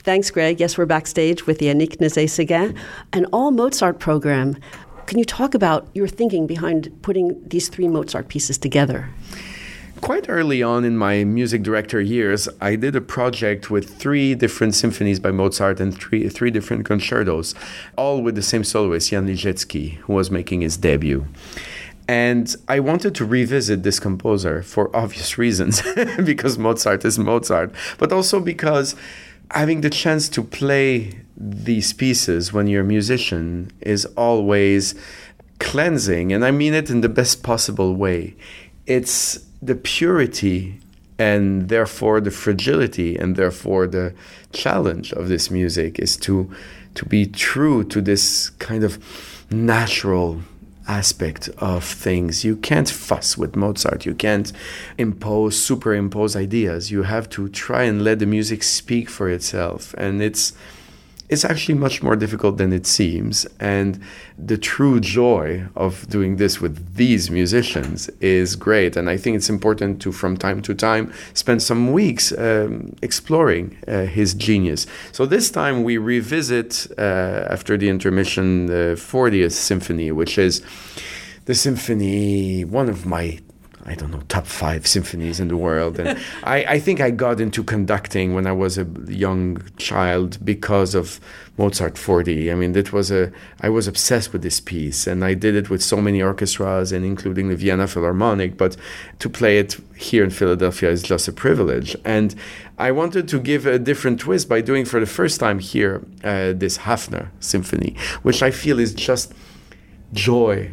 Thanks, Greg. Yes, we're backstage with Yannick Nézet-Séguin, an all Mozart program. Can you talk about your thinking behind putting these 3 Mozart pieces together? Quite early on in my music director years, I did a project with 3 different symphonies by Mozart and three different concertos, all with the same soloist, Jan Liszewski, who was making his debut. And I wanted to revisit this composer for obvious reasons, because Mozart is Mozart, but also because having the chance to play these pieces when you're a musician is always cleansing, and I mean it in the best possible way. It's the purity and therefore the fragility and therefore the challenge of this music is to be true to this kind of natural aspect of things. You can't fuss with Mozart. You can't superimpose ideas. You have to try and let the music speak for itself. And it's actually much more difficult than it seems. And the true joy of doing this with these musicians is great. And I think it's important to, from time to time, spend some weeks exploring his genius. So this time we revisit, after the intermission, the 40th Symphony, which is the symphony, one of my top 5 symphonies in the world. And I think I got into conducting when I was a young child because of Mozart 40. I mean, I was obsessed with this piece, and I did it with so many orchestras, and including the Vienna Philharmonic, but to play it here in Philadelphia is just a privilege. And I wanted to give a different twist by doing for the first time here this Hafner Symphony, which I feel is just joy,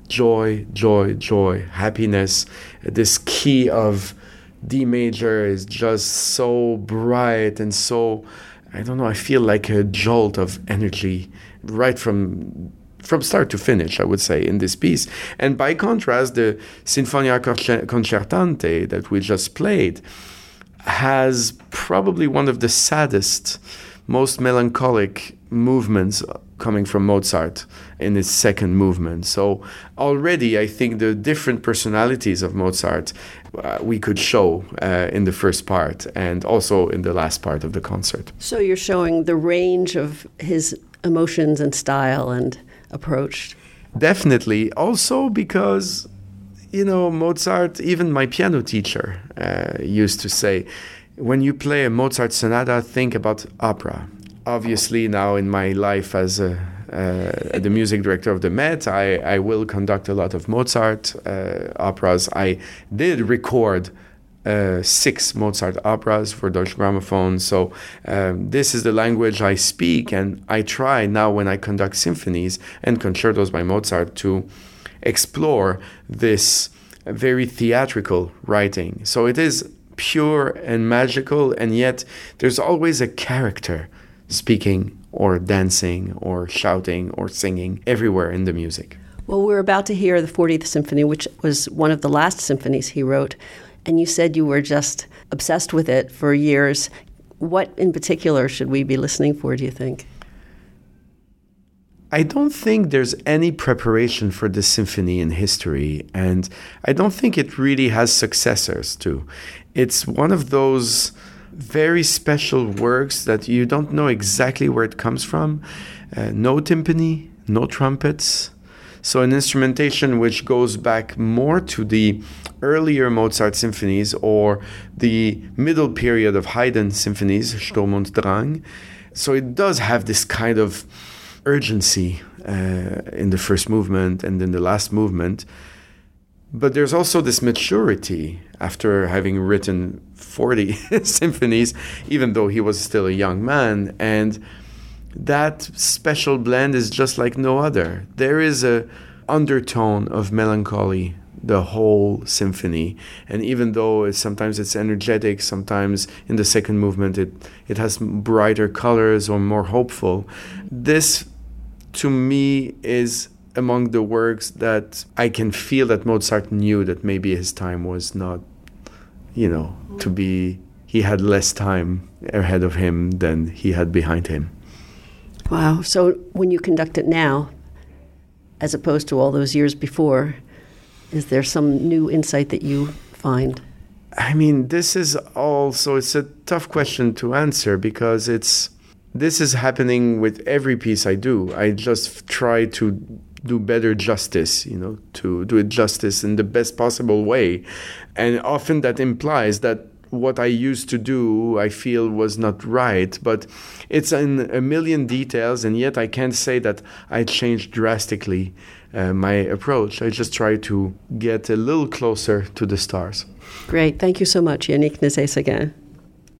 happiness. This key of D major is just so bright and so, I feel like a jolt of energy right from start to finish, I would say, in this piece. And by contrast, the Sinfonia Concertante that we just played has probably one of the saddest, most melancholic movements coming from Mozart in its second movement. So already I think the different personalities of Mozart we could show in the first part and also in the last part of the concert. So you're showing the range of his emotions and style and approach. Definitely. Also because, Mozart, even my piano teacher used to say, when you play a Mozart sonata, think about opera. Obviously, now in my life as the music director of the Met, I will conduct a lot of Mozart operas. I did record 6 Mozart operas for Deutsche Grammophon. So this is the language I speak, and I try now when I conduct symphonies and concertos by Mozart to explore this very theatrical writing. So it is pure and magical, and yet there's always a character speaking or dancing or shouting or singing everywhere in the music. Well, we're about to hear the 40th Symphony, which was one of the last symphonies he wrote, and you said you were just obsessed with it for years. What in particular should we be listening for, do you think? I don't think there's any preparation for this symphony in history, and I don't think it really has successors too. It's one of those very special works that you don't know exactly where it comes from. No timpani, no trumpets. So an instrumentation which goes back more to the earlier Mozart symphonies or the middle period of Haydn symphonies, Sturm und Drang. So it does have this kind of urgency in the first movement and in the last movement. But there's also this maturity after having written 40 symphonies, even though he was still a young man. And that special blend is just like no other. There is a undertone of melancholy the whole symphony. And even though sometimes it's energetic, sometimes in the second movement it has brighter colors or more hopeful. This, to me, is among the works that I can feel that Mozart knew that maybe his time was not, he had less time ahead of him than he had behind him. Wow. So when you conduct it now, as opposed to all those years before, is there some new insight that you find? I mean, this is also, it's a tough question to answer because it's this is happening with every piece I do. I just try to do better justice, to do it justice in the best possible way. And often that implies that what I used to do, I feel was not right, but it's in a million details, and yet I can't say that I changed drastically my approach. I just try to get a little closer to the stars. Great. Thank you so much, Yannick Nézet-Séguin.